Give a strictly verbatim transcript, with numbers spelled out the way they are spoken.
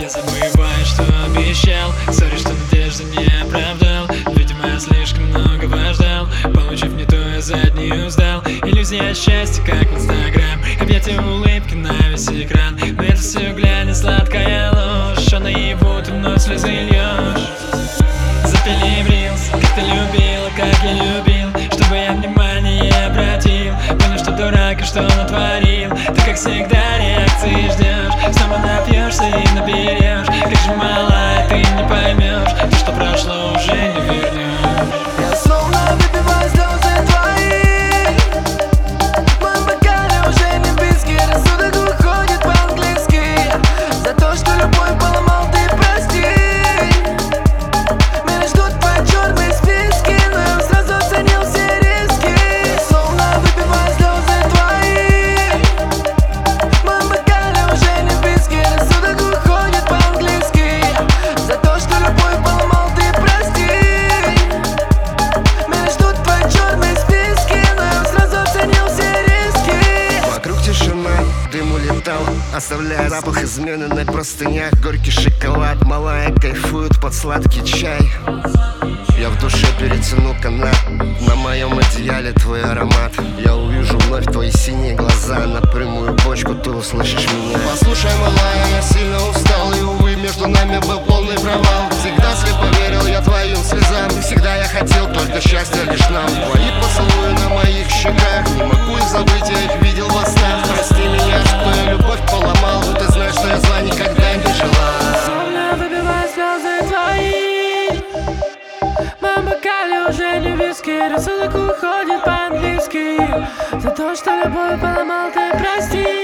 Я забываю, что обещал. Сори, что надежды не оправдал. Видимо, я слишком многого ждал. Получив не то, я заднюю сдал. Иллюзия счастья, как в Инстаграм. Объятия улыбки на весь экран. Но это все глянь, сладкая ложь. А наяву ты вновь слезы льешь. Запили в рилс, как ты любила, как я любил. Чтобы я внимание обратил. Понял, что дурак и что натворил. Ты, как всегда, реакции ждешь. Снова напьешься и наберешь. Как же малая, ты не поймешь. То, что прошло, уже не вернешь. Я словно выпиваю слезы твои. В моем бокале уже не виски. Рассудок уходит по-английски. За то, что любовь поломал, ты прости. Меня ждут твои черные списки, но я сразу оценил все риски. Я словно выпиваю слезы твои. В моем бокале уже не виски. Рассудок уходит по-английски. За то, что любовь поломал, ты прости. Меня ждут твои черные списки, но я сразу оценил все риски. Вокруг тишина, дым улетал, оставляя запах измены на простынях. Горький шоколад, малая кайфует под сладкий чай. Я в душе перетяну канат, на моем одеяле твой аромат. Я увижу вновь твои синие глаза, на прямую почку ты услышишь меня. Послушай, малая, я сильно устал, и увы, между нами был полный провал. Всегда слепо верил я твоим слезам, и всегда я хотел только счастья лишь нам. Твои поцелуи на моих щеках, не могу их забыть, я их видел во снах. Прости меня, что я любовь поломал, но ты знаешь, что я зла никогда не желал. Словно выпиваю слезы твои. В моем бокале уже не виски. Рассудок уходит по-английски. За то, что любовь поломал, ты прости.